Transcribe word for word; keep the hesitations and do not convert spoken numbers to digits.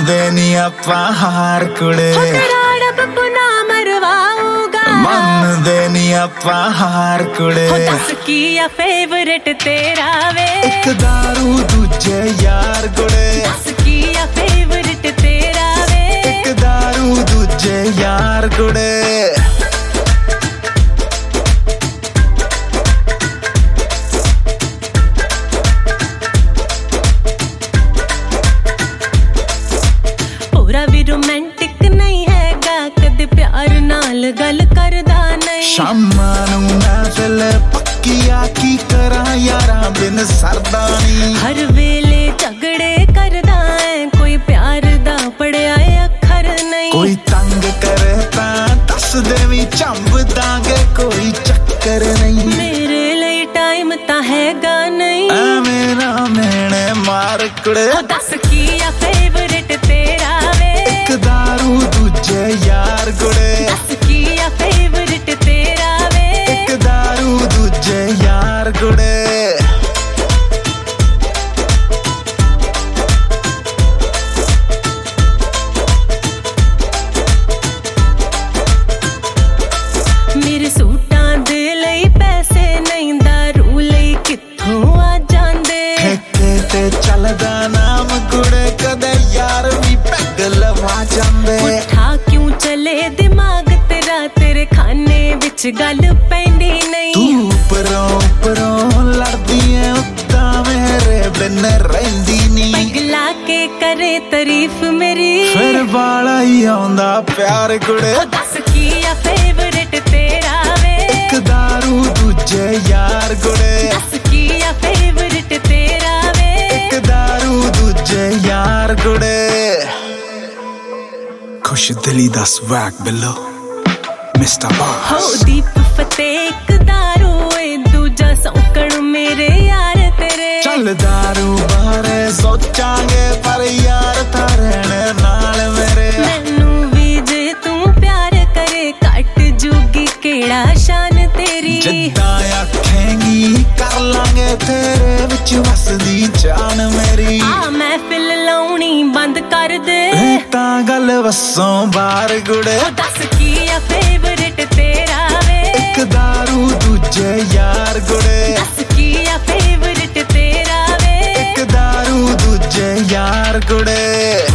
ਮੰਨਦੇ ਨੀ ਆਪਾਂ ਹਾਰ ਕੁੜੇ ਮੰਨਦੇ ਨੀ ਆਪਾਂ ਹਾਰ ਕੁੜੇ ਦੱਸ ਕੀ ਆ ਫੇਵਰੇਟ ਤੇਰਾ ਵੇ ਇੱਕ ਦਾਰੂ ਦੂਜੇ ਯਾਰ ਕੁੜੇ ਦੱਸ ਕੀ ਆ ਫੇਵਰੇਟ ਤੇਰਾ ਵੇ ਇੱਕ ਦਾਰੂ ਦੂਜੇ ਯਾਰ ਕੁੜੇ ਪੂਰਾ ਵੀ ਰੋਮਾਂਟਿਕ ਨਹੀਂ ਹੈਗਾ ਕਦੇ ਪਿਆਰ ਨਾਲ ਗੱਲ ਕਰਦਾ ਨਹੀਂ ਸ਼ਾਮਾਂ ਨੂੰ ਮਹਿਫਿਲ ਪੱਕੀ ਆ ਕੀ ਕਰਾਂ ਯਾਰਾਂ ਬਿਨ ਸਰਦਾ ਨਹੀਂ ਹਰ ਵੇਲੇ ਝਗੜੇ ਕਰਦਾ ਐ ਕੋਈ ਪਿਆਰ ਦਾ ਪੜਿਆ ਅੱਖਰ ਨਹੀਂ ਕੋਈ ਤੰਗ ਕਰੇ ਤਾਂ ਦੱਸ ਦੇਵੀਂ ਝੰਬ ਦਾਂਗੇ ਕੋਈ ਚੱਕਰ ਨਹੀਂ ਮੇਰੇ ਲਈ ਟਾਈਮ ਤਾਂ ਹੈਗਾ ਨਹੀਂ ਐਵੇਂ ਨਾ ਮੈਨੇ ਮਾਰ ਕੁੜੇ ਦੱਸ ਕੀ ਆ ਫੇਵਰੇਟ ਤੇਰਾ ਵੇ ਇੱਕ ਦਾਰੂ ਦੂਜੇ ਯਾਰ ਕੁੜੇ ਦੱਸ ਕੀ ਆ ਫੇਵਰੇਟ ਤੇਰਾ ਵੇ ਇੱਕ ਦਾਰੂ ਦੂਜੇ ਯਾਰ ਕੁੜੇ ਮੇਰੇ ਸੂਟਾਂ ਦੇ ਲਈ ਪੈਸੇ ਨਹੀਂ ਦਾਰੂ ਲਈ ਕਿੱਥੋਂ ਆ ਜਾਂਦੇ ਠੇਕੇ ਤੇ ਚੱਲਦਾ ਨਾਮ ਕੁੜੇ ਕਦੇ ਯਾਰ ਵੀ ਪੈਗ ਲਵਾ ਜਾਂਦੇ ਪੁੱਠਾ ਕਿਉਂ ਚਲੇ ਦਿਮਾਗ ਤੇਰਾ ਤੇਰੇ ਖਾਨੇ ਵਿੱਚ ਗੱਲ ਪੈਂਦੀ ਨਹੀਂ ਤੂੰ ਉੱਪਰੋਂ ਉੱਪਰੋਂ ਲੜਦੀ ਐ ਉੱਦਾਂ ਮੇਰੇ ਬਿਨ ਰਹਿੰਦੀ ਨੀ ਪੈਗ ਲਾ ਕੇ ਕਰੇ ਤਾਰੀਫ ਮੇਰੀ ਫਿਰ ਵਾਲਾ ਹੀ ਆਉਂਦਾ ਪਿਆਰ ਕੁੜੇ ਦੱਸ ਕੀ ਆ ਫੇਵਰੇਟ ਤੇਰਾ ਵੇ ਇੱਕ ਦਾਰੂ ਦੂਜੇ ਯਾਰ ਕੁੜੇ ਦੱਸ ਕੀ ਆ ਫੇਵਰੇਟ ਤੇਰਾ ਵੇ ਇੱਕ ਦਾਰੂ ਦੂਜੇ ਯਾਰ ਕੁੜੇ ਖੁਸ਼ ਦਿਲੀ ਦਾ ਸਵੈਗ ਬਿੱਲੋ ਮਿਸਟਰ ਬਾਸ ਹੋ ਦੀਪ ਫਤਿਹ ਇੱਕ ਦਾਰੂ ਏ ਦੂਜਾ ਸੌਕਣ ਮੇਰੇ ਯਾਰ ਤੇਰੇ ਚੱਲ ਦਾਰੂ ਬਾਰੇ ਸੋਚਾਂਗੇ ਪਰ ਯਾਰ ਤਾਂ ਰਹਿਣੇ ਨਾਲ ਮੇਰੇ ਮੈਨੂੰ ਵੀ ਜੇ ਤੂੰ ਪਿਆਰ ਕਰੇ ਕੱਟ ਜੂਗੀ ਕਿਹੜਾ ਸ਼ਾਨ ਤੇਰੀ ਜਿੱਦਾਂ ਆਖੇਂਗੀ ਕਰ ਲਾਂਗੇ ਤੇਰੇ ਵਿੱਚ ਵਸਦੀ ਜਾਨ ਮੇਰੀ ਆ ਮਹਿਫਿਲ ਲਾਉਣੀ ਬੰਦ ਕਰ ਦੇ ਇਹ ਤਾਂ ਗੱਲ ਵਸੋਂ ਬਾਹਰ ਗੁੜੇ ਦੱਸ ਕੀ ਆ ਫੇਵਰੇਟ ਤੇਰਾ ਵੇ ਇੱਕ ਦਾਰੂ ਦੂਜੇ ਯਾਰ ਗੁੜੇ ਦੱਸ ਕੀ ਆ ਫੇਵਰੇਟ ਤੇਰਾ ਵੇ ਇੱਕ ਦਾਰੂ ਦੂਜੇ ਯਾਰ ਗੁੜੇ